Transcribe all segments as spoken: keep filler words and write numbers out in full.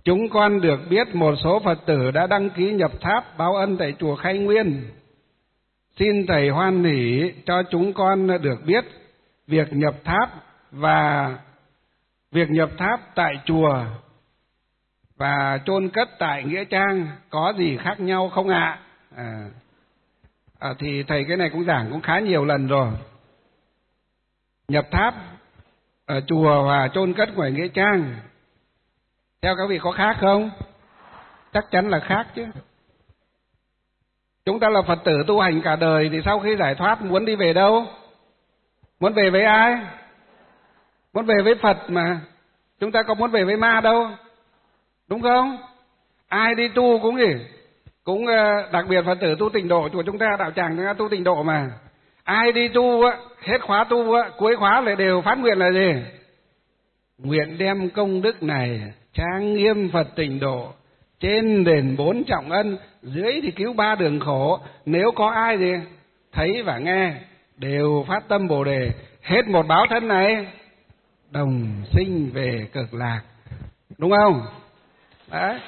chúng con được biết một số Phật tử đã đăng ký nhập tháp báo ân tại chùa Khai Nguyên. Xin Thầy hoan hỷ cho chúng con được biết việc nhập tháp và việc nhập tháp tại chùa và chôn cất tại nghĩa trang có gì khác nhau không ạ? À, à, thì thầy cái này cũng giảng cũng khá nhiều lần rồi. Nhập tháp ở chùa và chôn cất ngoài nghĩa trang, theo các vị có khác không? Chắc chắn là khác chứ. Chúng ta là Phật tử tu hành cả đời thì sau khi giải thoát muốn đi về đâu? Muốn về với ai? Muốn về với Phật mà. Chúng ta có muốn về với ma đâu. Đúng không? Ai đi tu cũng gì? Cũng đặc biệt Phật tử tu tịnh độ, chùa chúng ta đạo tràng chúng ta tu tịnh độ mà. Ai đi tu á, hết khóa tu á, cuối khóa lại đều phát nguyện là gì? Nguyện đem công đức này trang nghiêm Phật tịnh độ, trên đền bốn trọng ân, dưới thì cứu ba đường khổ. Nếu có ai gì thấy và nghe đều phát tâm Bồ đề, hết một báo thân này đồng sinh về cực lạc. Đúng không? Đấy.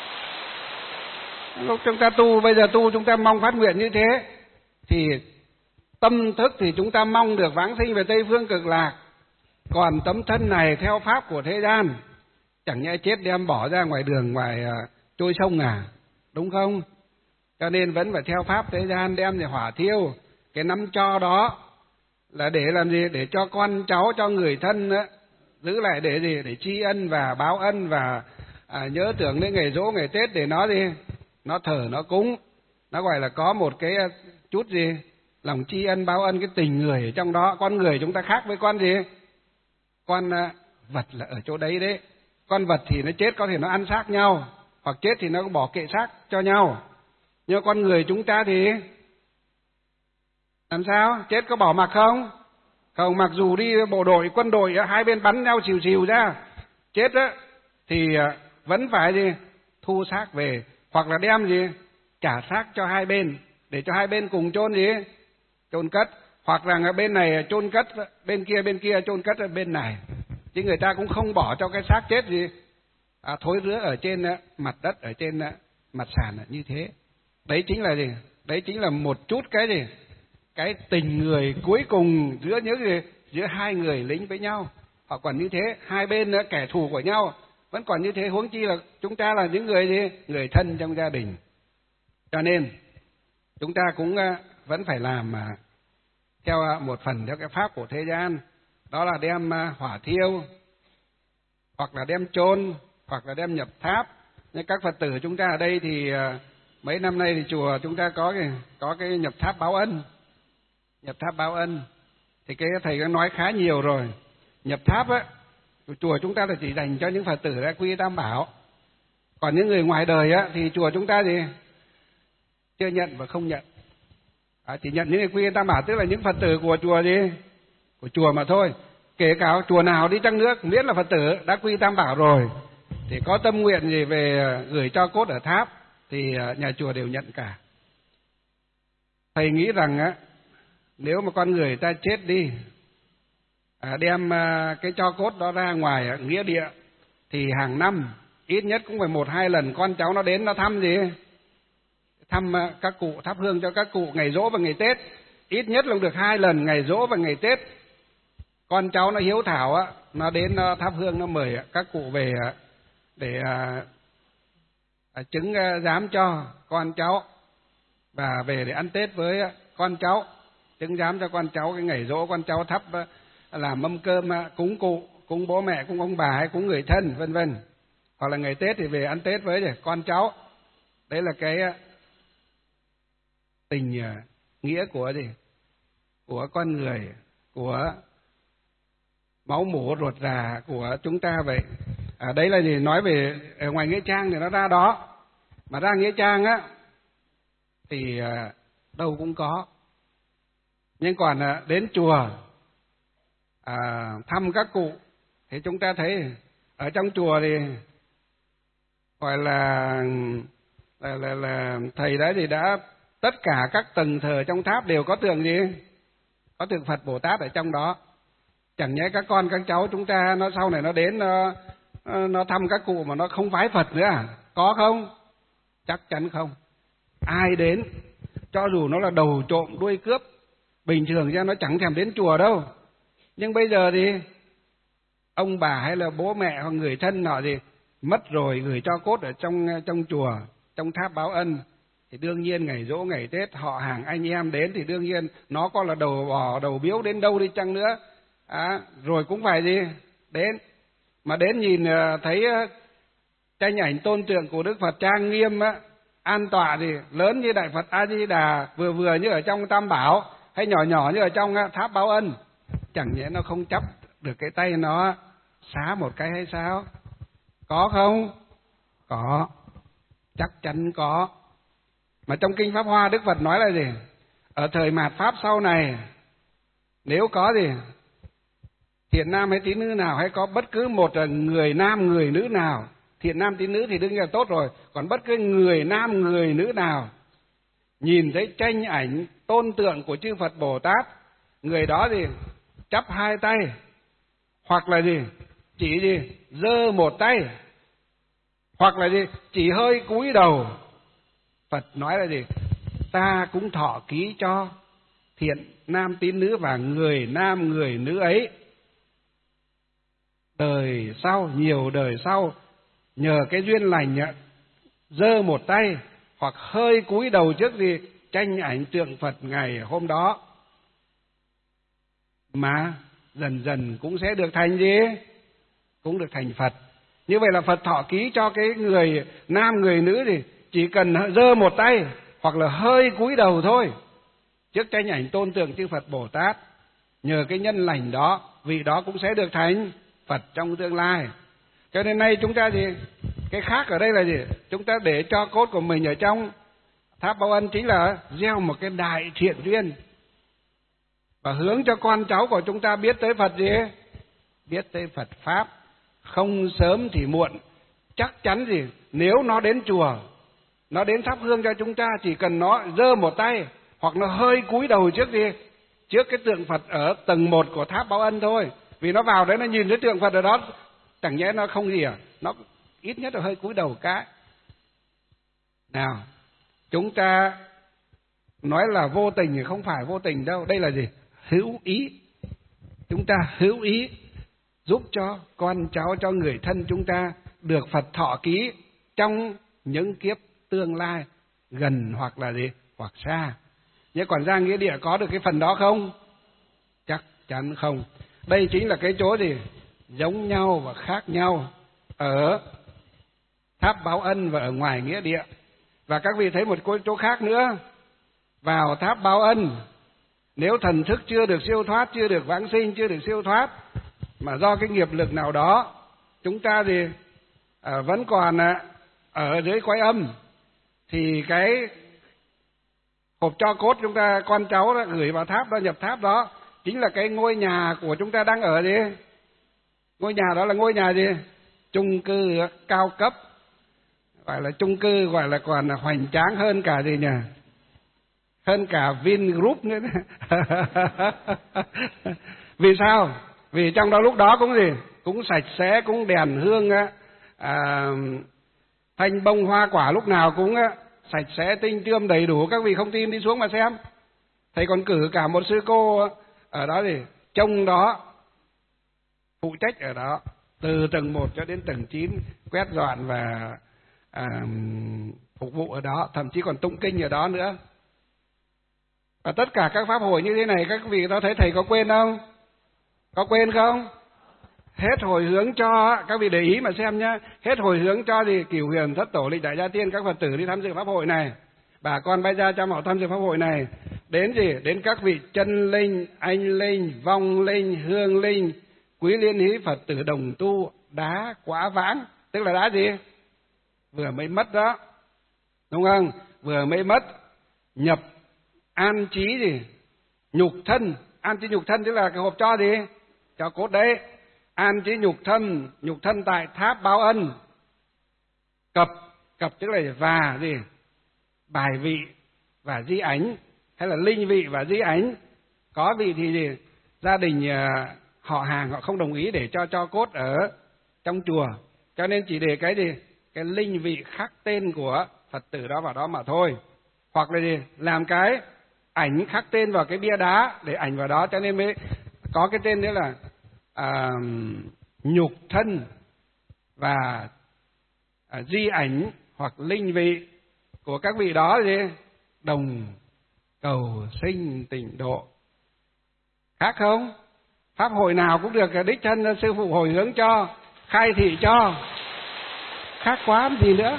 Lúc chúng ta tu, bây giờ tu chúng ta mong phát nguyện như thế thì tâm thức thì chúng ta mong được vãng sinh về Tây Phương cực lạc. Còn tấm thân này theo pháp của thế gian, chẳng nhẽ chết đem bỏ ra ngoài đường, ngoài uh, trôi sông à? Đúng không? Cho nên vẫn phải theo pháp thế gian, đem để hỏa thiêu. Cái nắm cho đó là để làm gì? Để cho con cháu, cho người thân đó, giữ lại để gì? Để tri ân và báo ân và à, nhớ tưởng đến ngày giỗ, ngày Tết để nó gì? Nó thờ, nó cúng. Nó gọi là có một cái chút gì? Lòng tri ân, báo ân, cái tình người ở trong đó. Con người chúng ta khác với con gì? Con uh, vật là ở chỗ đấy đấy. Con vật thì nó chết có thể nó ăn xác nhau, hoặc chết thì nó bỏ kệ xác cho nhau. Nhưng con người chúng ta thì làm sao? Chết có bỏ mặc không? Không, mặc dù đi bộ đội, quân đội, hai bên bắn nhau xìu xìu ra, chết á, thì vẫn phải gì? Thu xác về, hoặc là đem gì? Trả xác cho hai bên, để cho hai bên cùng chôn gì? Chôn cất. Hoặc là ở bên này chôn cất, bên kia bên kia chôn cất ở bên này. Chứ người ta cũng không bỏ cho cái xác chết gì à, thối rữa ở trên uh, mặt đất, ở trên uh, mặt sàn uh, như thế. Đấy chính là gì? Đấy chính là một chút cái gì? Cái tình người cuối cùng giữa những gì? Giữa hai người lính với nhau. Họ còn như thế, hai bên uh, kẻ thù của nhau vẫn còn như thế, huống chi là chúng ta là những người gì? Người thân trong gia đình. Cho nên chúng ta cũng uh, vẫn phải làm uh, theo uh, một phần theo cái pháp của thế gian. Đó là đem uh, hỏa thiêu, hoặc là đem chôn, hoặc là đem nhập tháp. Nhưng các Phật tử chúng ta ở đây thì uh, mấy năm nay thì chùa chúng ta có cái, có cái nhập tháp báo ân. Nhập tháp báo ân thì cái thầy đã nói khá nhiều rồi. Nhập tháp á, chùa chúng ta là chỉ dành cho những Phật tử đã quy Tam Bảo. Còn những người ngoài đời á thì chùa chúng ta thì chưa nhận và không nhận. À, chỉ nhận những người quy Tam Bảo, tức là những Phật tử của chùa gì? Của chùa mà thôi. Kể cả chùa nào đi chăng nữa, miễn là Phật tử đã quy Tam Bảo rồi thì có tâm nguyện gì về gửi cho cốt ở tháp thì nhà chùa đều nhận cả. Thầy nghĩ rằng á, nếu mà con người ta chết đi, à, đem cái tro cốt đó ra ngoài nghĩa địa thì hàng năm ít nhất cũng phải một hai lần con cháu nó đến nó thăm gì? Thăm các cụ, thắp hương cho các cụ ngày giỗ và ngày Tết. Ít nhất là được hai lần, ngày giỗ và ngày Tết. Con cháu nó hiếu thảo á, nó đến nó thắp hương, nó mời các cụ về để à, à, chứng giám cho con cháu và về để ăn Tết với con cháu, chứng giám cho con cháu cái ngày giỗ con cháu thắp làm mâm cơm cúng cụ, cúng bố mẹ, cúng ông bà hay cúng người thân vân vân. Hoặc là ngày Tết thì về ăn Tết với con cháu. Đấy là cái tình nghĩa của gì? Của con người, của máu mủ ruột rà của chúng ta vậy. À, đấy là gì? Nói về ở ngoài nghĩa trang thì nó ra đó, mà ra nghĩa trang á thì à, đâu cũng có. Nhưng còn à, đến chùa à, thăm các cụ thì chúng ta thấy ở trong chùa thì gọi là là, là, là thầy đấy thì đã tất cả các tầng thờ trong tháp đều có tượng gì? Có tượng Phật Bồ Tát ở trong đó. Chẳng nhẽ các con các cháu chúng ta nó sau này nó đến nó, nó thăm các cụ mà nó không vái Phật nữa à? Có không? Chắc chắn không. Ai đến, cho dù nó là đầu trộm đuôi cướp, bình thường ra nó chẳng thèm đến chùa đâu. Nhưng bây giờ thì ông bà hay là bố mẹ hoặc người thân nọ gì mất rồi, gửi cho cốt ở trong trong chùa, trong tháp báo ân, thì đương nhiên ngày giỗ ngày Tết họ hàng anh em đến thì đương nhiên nó có là đầu bò đầu biếu đến đâu đi chăng nữa à, rồi cũng phải gì đến. Mà đến nhìn thấy tranh ảnh tôn tượng của Đức Phật trang nghiêm á, an tọa thì lớn như Đại Phật A Di Đà, vừa vừa như ở trong Tam Bảo, hay nhỏ nhỏ như ở trong tháp báo ân, chẳng nhẽ nó không chấp được cái tay nó xá một cái hay sao? Có không? Có, chắc chắn có. Mà trong Kinh Pháp Hoa Đức Phật nói là gì? Ở thời mạt Pháp sau này, nếu có gì thiện nam hay tín nữ nào, hay có bất cứ một người nam người nữ nào, thiện nam tín nữ thì đương nhiên là tốt rồi, còn bất cứ người nam người nữ nào nhìn thấy tranh ảnh tôn tượng của chư Phật Bồ Tát, người đó thì chắp hai tay, hoặc là gì chỉ gì giơ một tay, hoặc là gì chỉ hơi cúi đầu, Phật nói là gì? Ta cũng thọ ký cho thiện nam tín nữ và người nam người nữ ấy, đời sau, nhiều đời sau, nhờ cái duyên lành giơ một tay hoặc hơi cúi đầu trước gì tranh ảnh tượng Phật ngày hôm đó, mà dần dần cũng sẽ được thành gì? Cũng được thành Phật. Như vậy là Phật thọ ký cho cái người nam người nữ thì chỉ cần giơ một tay hoặc là hơi cúi đầu thôi trước tranh ảnh tôn tượng chư Phật Bồ Tát, nhờ cái nhân lành đó, vị đó cũng sẽ được thành Phật trong tương lai. Cho nên nay chúng ta gì? Cái khác ở đây là gì? Chúng ta để cho cốt của mình ở trong tháp báo ân chính là gieo một cái đại thiện duyên và hướng cho con cháu của chúng ta biết tới Phật gì? Biết tới Phật Pháp. Không sớm thì muộn, chắc chắn gì? Nếu nó đến chùa, nó đến thắp hương cho chúng ta, chỉ cần nó giơ một tay hoặc nó hơi cúi đầu trước gì? Trước cái tượng Phật ở tầng một của tháp báo ân thôi. Vì nó vào đấy nó nhìn thấy tượng Phật ở đó, chẳng nhẽ nó không gì à? Nó ít nhất là hơi cúi đầu cái. Nào, chúng ta nói là vô tình thì không phải vô tình đâu. Đây là gì? Hữu ý. Chúng ta hữu ý giúp cho con cháu, cho người thân chúng ta được Phật thọ ký trong những kiếp tương lai, gần hoặc là gì? Hoặc xa. Nhưng còn ra nghĩa địa có được cái phần đó không? Chắc chắn không. Đây chính là cái chỗ gì? Giống nhau và khác nhau ở tháp báo ân và ở ngoài nghĩa địa. Và các vị thấy một chỗ khác nữa. Vào tháp báo ân, nếu thần thức chưa được siêu thoát, chưa được vãng sinh, chưa được siêu thoát, mà do cái nghiệp lực nào đó chúng ta thì à, vẫn còn à, ở dưới cõi âm, thì cái hộp tro cốt chúng ta, con cháu đó, gửi vào tháp đó, nhập tháp đó, chính là cái ngôi nhà của chúng ta đang ở gì? Ngôi nhà đó là ngôi nhà gì? Chung cư cao cấp, gọi là chung cư, gọi là còn hoành tráng hơn cả gì nhỉ? Hơn cả Vingroup nữa. Vì sao? Vì trong đó lúc đó cũng gì? Cũng sạch sẽ, cũng đèn hương, à, thanh bông hoa quả lúc nào cũng sạch sẽ, tinh tươm đầy đủ. Các vị không tin đi xuống mà xem. Thầy còn cử cả một sư cô ở đó thì trông đó, phụ trách ở đó, từ tầng một cho đến tầng chín, quét dọn và à, phục vụ ở đó, thậm chí còn tụng kinh ở đó nữa. Và tất cả các pháp hội như thế này, các vị có thấy thầy có quên không? Có quên không? Hết hồi hướng cho, các vị để ý mà xem nhá, hết hồi hướng cho thì Cửu Huyền Thất Tổ Lịch Đại Gia Tiên, các Phật tử đi tham dự pháp hội này, bà con Bái Gia Cha Mạo tham dự pháp hội này, đến gì? Đến các vị chân linh, anh linh, vong linh, hương linh, quý liên hí Phật tử đồng tu, đá quả vãng, tức là đá gì? Vừa mới mất đó, đúng không? Vừa mới mất, nhập an trí gì? Nhục thân, an trí nhục thân tức là cái hộp cho gì? Cho cốt đấy. An trí nhục thân, nhục thân tại tháp báo ân. Cập, cập tức là và gì? Bài vị và di ảnh, hay là linh vị và di ảnh. Có vị thì gì? Gia đình họ hàng họ không đồng ý để cho cho cốt ở trong chùa, cho nên chỉ để cái gì, cái linh vị khắc tên của Phật tử đó vào đó mà thôi. Hoặc là gì, làm cái ảnh khắc tên vào cái bia đá để ảnh vào đó, cho nên mới có cái tên đấy là à, nhục thân và à, di ảnh hoặc linh vị của các vị đó gì, đồng cầu sinh tịnh độ. Khác không? Pháp hội nào cũng được đích thân sư phụ hồi hướng cho, khai thị cho, khác quá gì nữa.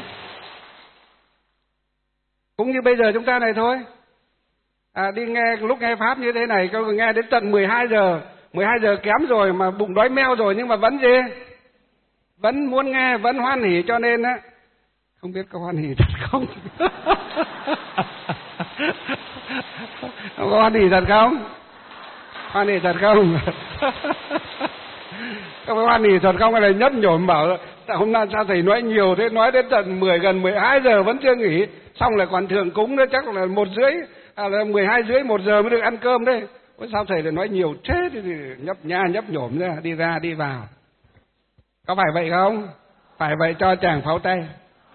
Cũng như bây giờ chúng ta này thôi, à, đi nghe lúc nghe pháp như thế này, câu nghe đến tận mười hai giờ, mười hai giờ kém rồi mà bụng đói meo rồi, nhưng mà vẫn gì, vẫn muốn nghe, vẫn hoan hỉ, cho nên á, không biết có hoan hỉ thật không? Có hoan hỉ thật không? Hoan hỉ thật không? Có phải hoan hỉ thật không? Hay là nhấp nhổm bảo hôm nay sao thầy nói nhiều thế, nói đến tận mười gần mười hai giờ vẫn chưa nghỉ, xong lại còn thượng cúng nữa, chắc là một rưỡi, à, là mười hai rưỡi một giờ mới được ăn cơm đấy. Sao thầy lại nói nhiều thế thì nhấp nha nhấp nhổm ra, đi ra đi vào. Có phải vậy không? Phải vậy cho chàng pháo tay.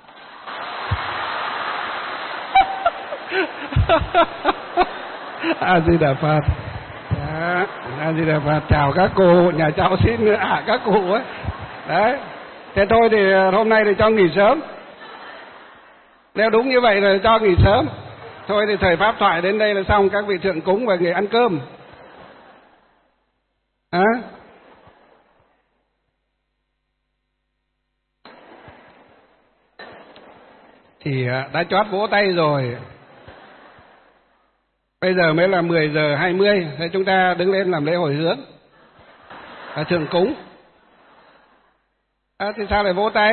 A Di Đà Phật. A Di Đà Phật. Chào các cụ, nhà cháu xin nữa à, các cụ ấy. Đấy. Thế thôi thì hôm nay thì cho nghỉ sớm. Nếu đúng như vậy là cho nghỉ sớm. Thôi thì thời pháp thoại đến đây là xong, các vị thượng cúng và người ăn cơm. Hả? Thì đã chót vỗ tay rồi. Bây giờ mới là mười giờ hai mươi, thế chúng ta đứng lên làm lễ hồi hướng và thượng cúng. À, thì sao lại vỗ tay?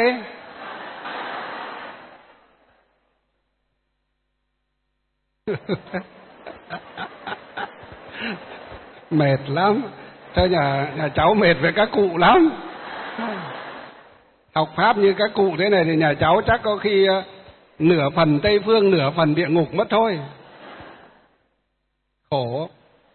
Mệt lắm, cho nhà nhà cháu mệt với các cụ lắm. Học pháp như các cụ thế này thì nhà cháu chắc có khi uh, nửa phần Tây Phương, nửa phần địa ngục mất thôi. Khổ.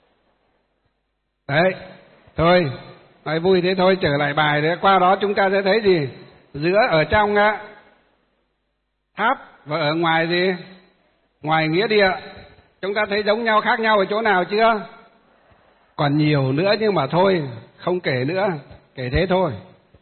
Đấy, thôi, nói vui thế thôi, trở lại bài đấy. Qua đó chúng ta sẽ thấy gì? Giữa ở trong á, tháp và ở ngoài gì? Ngoài nghĩa địa. Chúng ta thấy giống nhau, khác nhau ở chỗ nào chưa? Còn nhiều nữa nhưng mà thôi, không kể nữa, kể thế thôi.